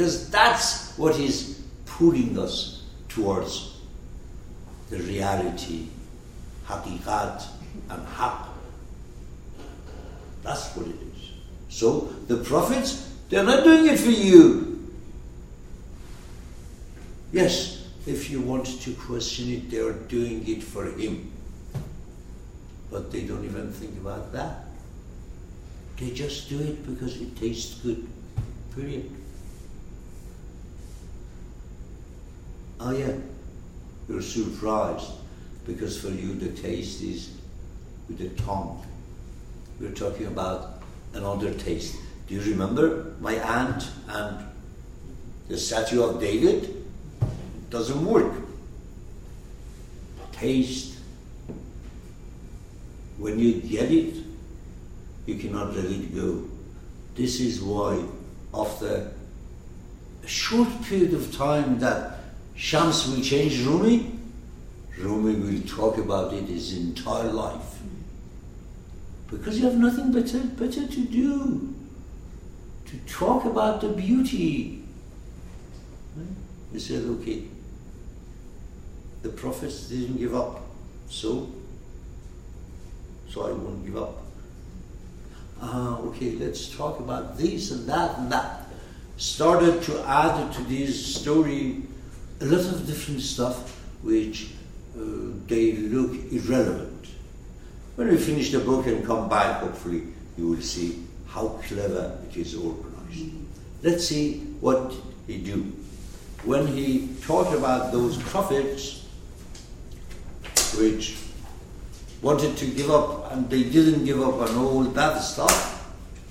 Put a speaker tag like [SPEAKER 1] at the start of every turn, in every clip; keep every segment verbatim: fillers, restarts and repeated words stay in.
[SPEAKER 1] because that's what is pulling us towards the reality, haqiqat and haqq. That's what it is. So the prophets, they're not doing it for you. Yes, if you want to question it, they are doing it for him. But they don't even think about that. They just do it because it tastes good. Period. Oh yeah, you're surprised because for you the taste is with the tongue. We're talking about another taste. Do you remember my aunt and the statue of David? It doesn't work. Taste. When you get it, you cannot let it go. This is why after a short period of time that Shams will change Rumi, Rumi will talk about it his entire life. Because you have nothing better, better to do. To talk about the beauty. He said, okay, the prophets didn't give up, so, so I won't give up. Ah, okay, let's talk about this and that and that. Started to add to this story a lot of different stuff which uh, they look irrelevant. When we finish the book and come back, hopefully, you will see how clever it is organized. Let's see what he do. When he talked about those prophets which wanted to give up and they didn't give up on all that stuff,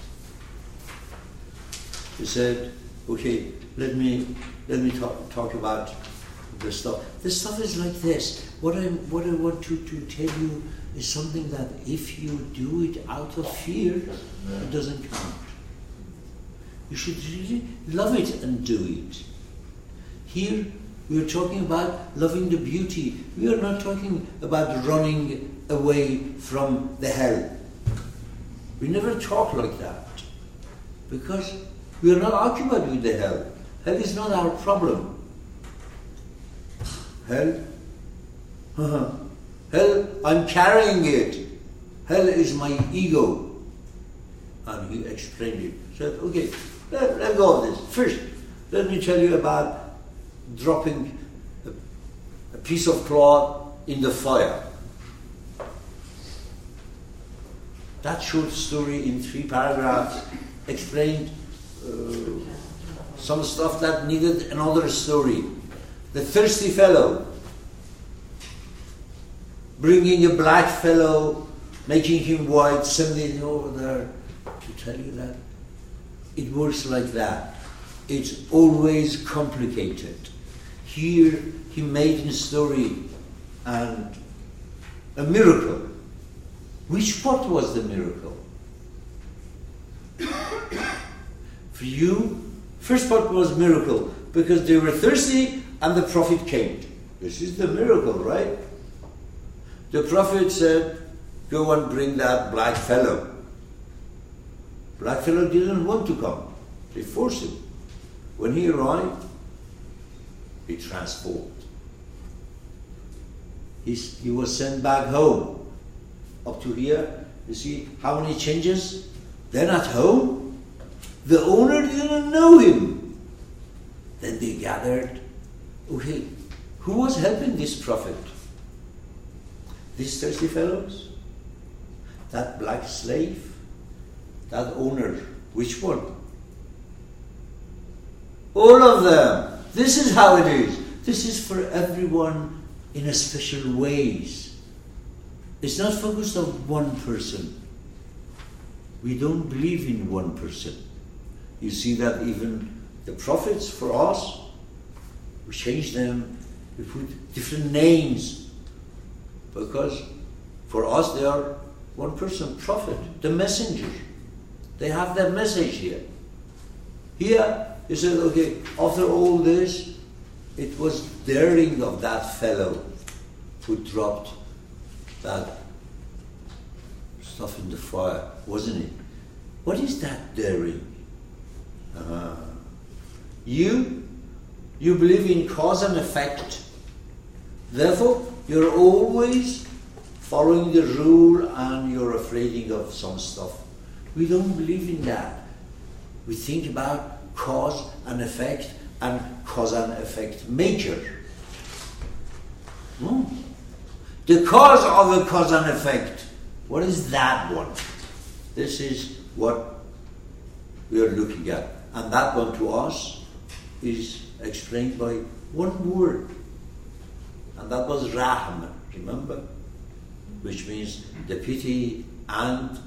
[SPEAKER 1] he said, okay, let me let me talk, talk about the stuff. The stuff is like this. What I what I want to, to tell you is something that if you do it out of fear, it doesn't count. You should really love it and do it. Here we are talking about loving the beauty. We are not talking about running away from the hell. We never talk like that because we are not occupied with the hell. Hell is not our problem. Hell? Hell, I'm carrying it. Hell is my ego. And he explained it. Said, okay, let, let go of this. First, let me tell you about dropping a, a piece of cloth in the fire. That short story in three paragraphs explained uh, some stuff that needed another story. The thirsty fellow, bringing a black fellow, making him white, sending him over there to tell you that it works like that. It's always complicated. Here he made a story and a miracle. Which part was the miracle? For you, first part was miracle because they were thirsty and the prophet came. This is the miracle, right? The prophet said, go and bring that black fellow. Black fellow didn't want to come. They forced him. When he arrived, he transformed. He's, he was sent back home. Up to here, you see how many changes? Then at home, the owner didn't know him. Then they gathered. Okay, who was helping this prophet? These thirsty fellows? That black slave? That owner? Which one? All of them. This is how it is. This is for everyone in a special ways. It's not focused on one person. We don't believe in one person. You see that even the prophets for us, we change them, we put different names because for us they are one person, prophet, the messenger. They have that message here. Here, he said, okay, after all this, it was daring of that fellow who dropped that stuff in the fire, wasn't it? What is that daring? Uh, You, you believe in cause and effect. Therefore, you're always following the rule and you're afraid of some stuff. We don't believe in that. We think about cause and effect and cause and effect major. Hmm. The cause of a cause and effect, what is that one? This is what we are looking at. And that one to us is explained by one word. And that was Rahm, remember? Which means the pity and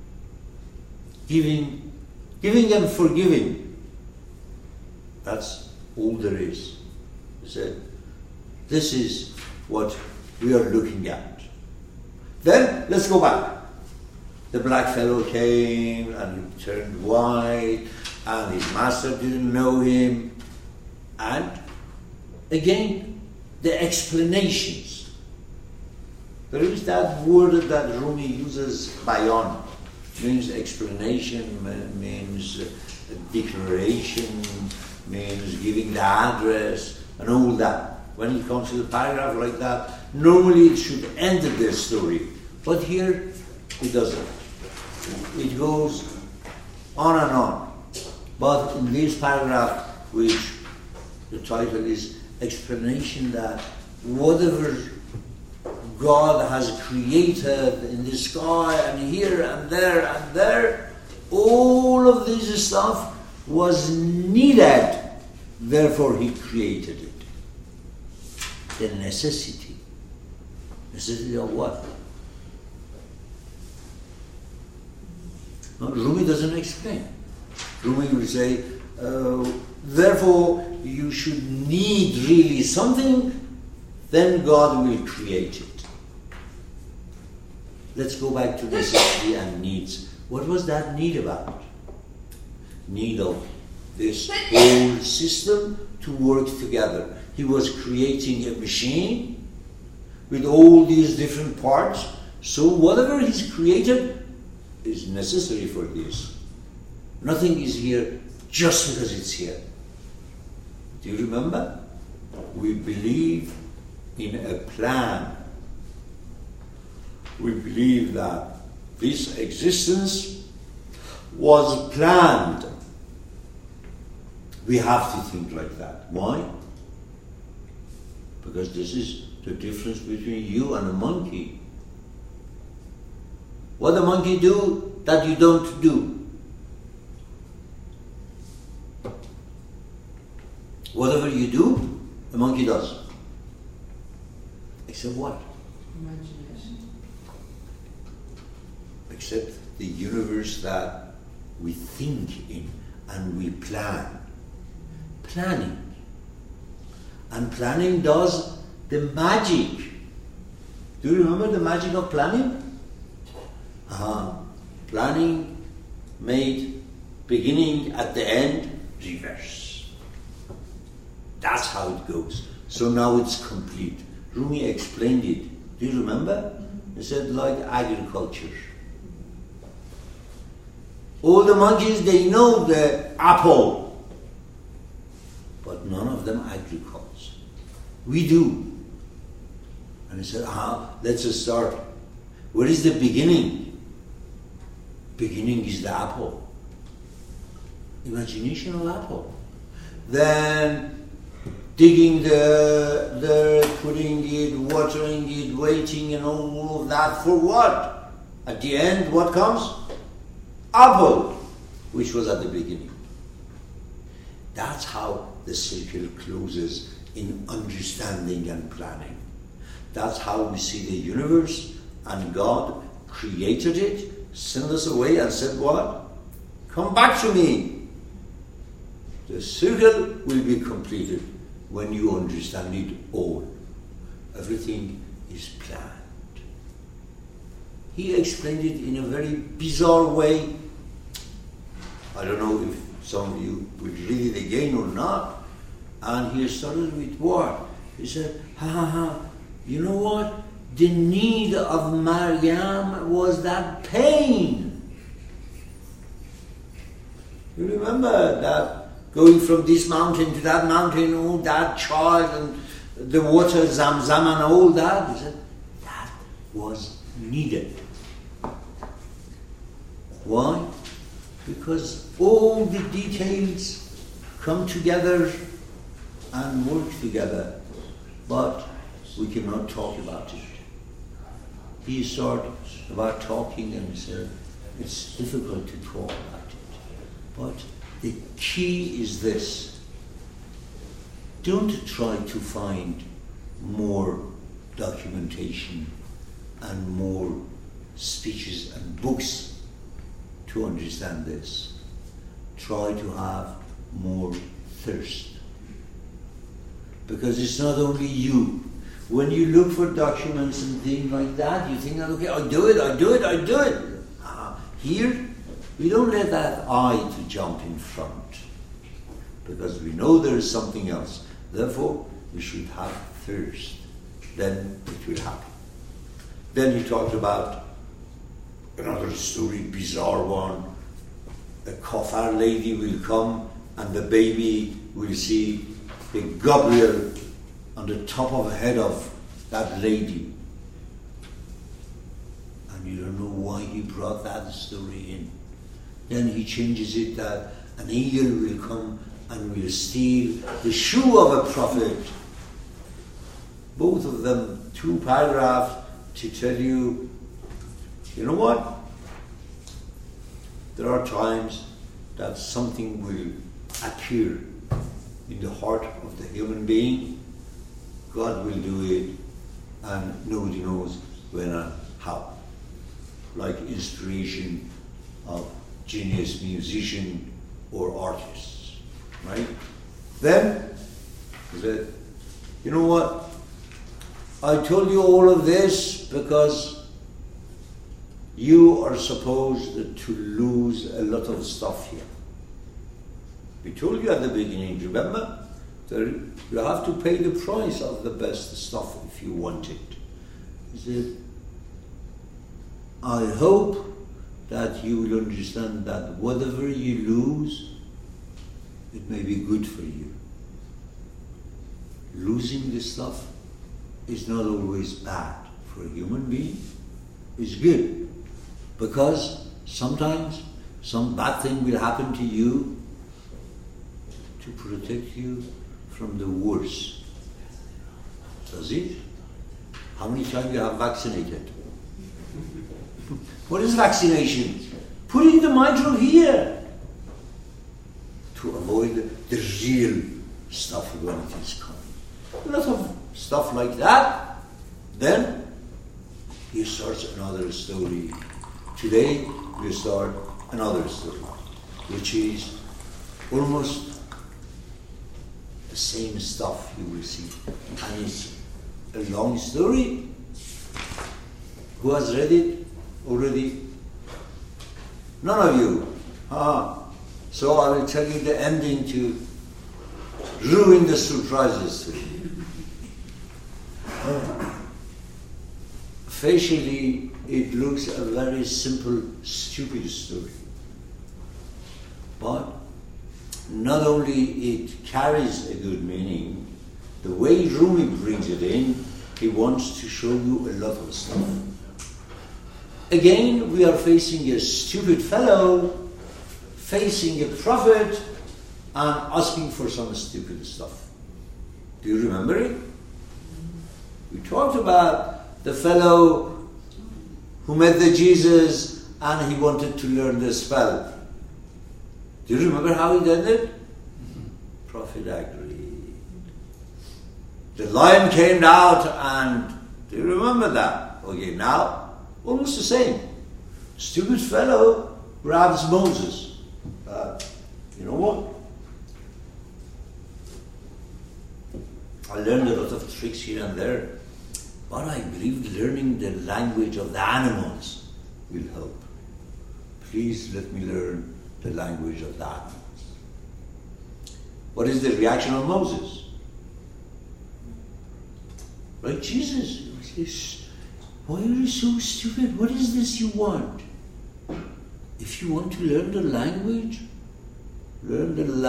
[SPEAKER 1] giving, giving and forgiving. That's all there is. He said, this is what we are looking at. Then, let's go back. The black fellow came and he turned white and his master didn't know him. And again, the explanations. There is that word that Rumi uses, bayan, means explanation, means declaration, means giving the address and all that. When it comes to the paragraph like that, normally it should end the story. But here, it doesn't. It goes on and on. But in this paragraph, which the title is Explanation that whatever God has created in the sky and here and there and there, all of this stuff was needed, therefore he created it. The necessity. Necessity of what? No, Rumi doesn't explain. Rumi will say, uh, therefore you should need really something, then God will create it. Let's go back to necessity and needs. What was that need about? Need of this whole system to work together. He was creating a machine with all these different parts. So whatever he's created is necessary for this. Nothing is here just because it's here. Do you remember? We believe in a plan. We believe that this existence was planned. We have to think like that. Why? Because this is the difference between you and a monkey. What a monkey do that you don't do? Whatever you do, a monkey does. Except what?
[SPEAKER 2] Imagination.
[SPEAKER 1] Except the universe that we think in and we plan. Planning. And planning does the magic. Do you remember the magic of planning? Uh-huh. Planning made beginning at the end reverse. That's how it goes. So now it's complete. Rumi explained it. Do you remember? He said like agriculture. All the monkeys, they know the apple, but none of them agriculture. We do. And he said, ah, let's start. Where is the beginning? Beginning is the apple. Imagination of apple. Then digging the dirt, putting it, watering it, waiting and all of that for what? At the end, what comes? Apple, which was at the beginning. That's how the circle closes in understanding and planning. That's how we see the universe, and God created it, sent us away and said what? Come back to me. The circle will be completed when you understand it all. Everything is planned. He explained it in a very bizarre way. I don't know if some of you will read it again or not. And he started with what? He said, ha ha ha, you know what? The need of Maryam was that pain. You remember that going from this mountain to that mountain, oh, that child, and the water, Zamzam, and all that. He said, that was needed. Why? Because all the details come together and work together, but we cannot talk about it. He started about talking and said, it's difficult to talk about it. But the key is this. Don't try to find more documentation and more speeches and books to understand this. Try to have more thirst. Because it's not only you. When you look for documents and things like that, you think, okay, I do it, I do it, I do it. Ah, here, we don't let that I to jump in front. Because we know there is something else. Therefore, we should have thirst. Then it will happen. Then he talked about another story, bizarre one. A kafir lady will come and the baby will see a Gabriel on the top of the head of that lady. And you don't know why he brought that story in. Then he changes it that an angel will come and will steal the shoe of a prophet. Both of them, two paragraphs to tell you, you know what? There are times that something will appear in the heart of the human being. God will do it, and nobody knows when and how. Like inspiration of genius musician or artists, right? Then he said, you know what? I told you all of this because you are supposed to lose a lot of stuff here. We told you at the beginning, remember? That you have to pay the price of the best stuff if you want it. He said, I hope that you will understand that whatever you lose, it may be good for you. Losing the stuff is not always bad for a human being. It's good. Because sometimes some bad thing will happen to you to protect you from the worst. Does it? How many times you have vaccinated? What is vaccination? Putting the mitral here to avoid the real stuff when it is coming. A lot of stuff like that. Then he starts another story. Today we start another story, which is almost the same stuff you will see. And it's a long story. Who has read it already? None of you. Ah. So I will tell you the ending to ruin the surprises to you. Facially, it looks a very simple, stupid story. But not only it carries a good meaning, the way Rumi brings it in, he wants to show you a lot of stuff. Again, we are facing a stupid fellow, facing a prophet, and asking for some stupid stuff. Do you remember it? We talked about the fellow who met the Jesus and he wanted to learn the spell. Do you remember how he did it? Prophet agreed. The lion came out and, do you remember that? Okay, now, almost the same. Stupid fellow grabs Moses. Uh, you know what? I learned a lot of tricks here and there, but I believe learning the language of the animals will help. Please let me learn the language of the animals. What is the reaction of Moses? Like Jesus, he says, why are you so stupid? What is this you want? If you want to learn the language, learn the language.